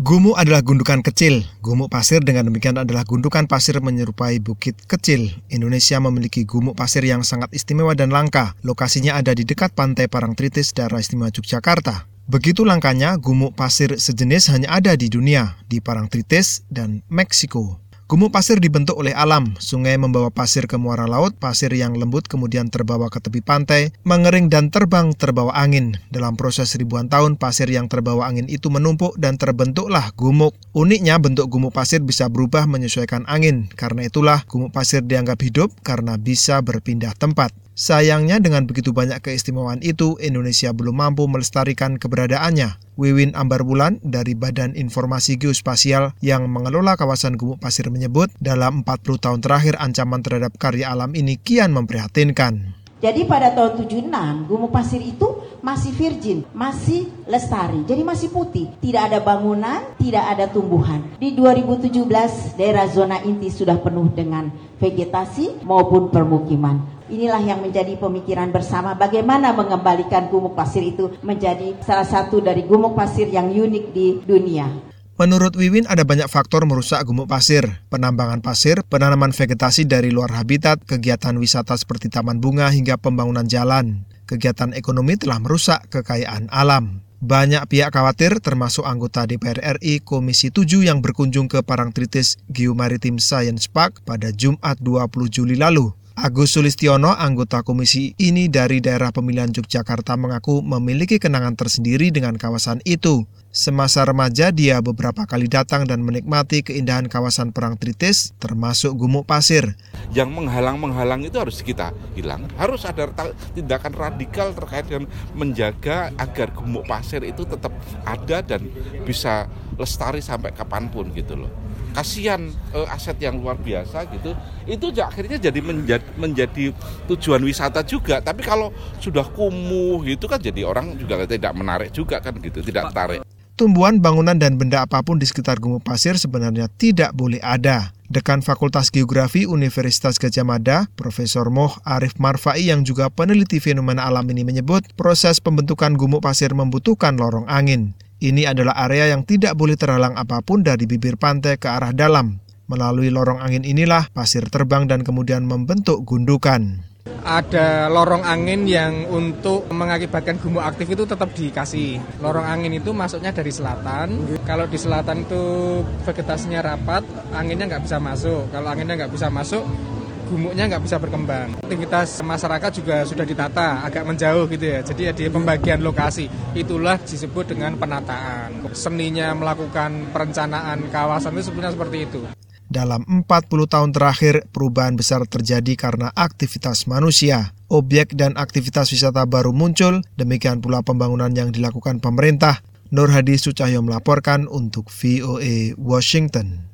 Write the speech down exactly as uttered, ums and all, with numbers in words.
Gumuk adalah gundukan kecil. Gumuk pasir dengan demikian adalah gundukan pasir menyerupai bukit kecil. Indonesia memiliki gumuk pasir yang sangat istimewa dan langka. Lokasinya ada di dekat pantai Parangtritis, Daerah Istimewa Yogyakarta. Begitu langkanya, gumuk pasir sejenis hanya ada di dunia, di Parangtritis dan Meksiko. Gumuk pasir dibentuk oleh alam. Sungai membawa pasir ke muara laut, pasir yang lembut kemudian terbawa ke tepi pantai, mengering dan terbang terbawa angin. Dalam proses ribuan tahun, pasir yang terbawa angin itu menumpuk dan terbentuklah gumuk. Uniknya, bentuk gumuk pasir bisa berubah menyesuaikan angin. Karena itulah, gumuk pasir dianggap hidup karena bisa berpindah tempat. Sayangnya dengan begitu banyak keistimewaan itu, Indonesia belum mampu melestarikan keberadaannya. Wiwin Ambarwulan dari Badan Informasi Geospasial yang mengelola kawasan gumuk pasir menyebut, dalam empat puluh tahun terakhir ancaman terhadap karya alam ini kian memprihatinkan. Jadi pada tahun tujuh puluh enam, gumuk pasir itu masih virgin, masih lestari, jadi masih putih. Tidak ada bangunan, tidak ada tumbuhan. Di dua ribu tujuh belas, daerah zona inti sudah penuh dengan vegetasi maupun permukiman. Inilah yang menjadi pemikiran bersama bagaimana mengembalikan gumuk pasir itu menjadi salah satu dari gumuk pasir yang unik di dunia. Menurut Wiwin, ada banyak faktor merusak gumuk pasir. Penambangan pasir, penanaman vegetasi dari luar habitat, kegiatan wisata seperti taman bunga hingga pembangunan jalan. Kegiatan ekonomi telah merusak kekayaan alam. Banyak pihak khawatir, termasuk anggota D P R R I Komisi tujuh yang berkunjung ke Parangtritis Geomaritim Science Park pada Jumat dua puluh Juli lalu. Agus Sulistiono, anggota komisi ini dari daerah pemilihan Yogyakarta, mengaku memiliki kenangan tersendiri dengan kawasan itu. Semasa remaja, dia beberapa kali datang dan menikmati keindahan kawasan Parangtritis, termasuk gumuk pasir. Yang menghalang-menghalang itu harus kita hilang. Harus ada tindakan radikal terkait dengan menjaga agar gumuk pasir itu tetap ada dan bisa lestari sampai kapanpun gitu loh. Kasihan eh, aset yang luar biasa gitu, itu akhirnya jadi menjadi, menjadi tujuan wisata juga. Tapi kalau sudah kumuh gitu kan jadi orang juga tidak menarik juga kan gitu, tidak tertarik. Tumbuhan, bangunan, dan benda apapun di sekitar gumuk pasir sebenarnya tidak boleh ada. Dekan Fakultas Geografi Universitas Gadjah Mada, Profesor Moh Arif Marfai yang juga peneliti fenomena alam ini menyebut, proses pembentukan gumuk pasir membutuhkan lorong angin. Ini adalah area yang tidak boleh terhalang apapun dari bibir pantai ke arah dalam. Melalui lorong angin inilah pasir terbang dan kemudian membentuk gundukan. Ada lorong angin yang untuk mengakibatkan gumuk aktif itu tetap dikasih. Lorong angin itu masuknya dari selatan. Kalau di selatan itu vegetasinya rapat, anginnya nggak bisa masuk. Kalau anginnya nggak bisa masuk, gumuknya nggak bisa berkembang. Aktivitas masyarakat juga sudah ditata agak menjauh gitu ya. Jadi ada pembagian lokasi. Itulah disebut dengan penataan. Seninya melakukan perencanaan kawasan itu sebenarnya seperti itu. Dalam empat puluh tahun terakhir, perubahan besar terjadi karena aktivitas manusia. Objek dan aktivitas wisata baru muncul, demikian pula pembangunan yang dilakukan pemerintah. Nur Hadi Sucahyo melaporkan untuk V O A Washington.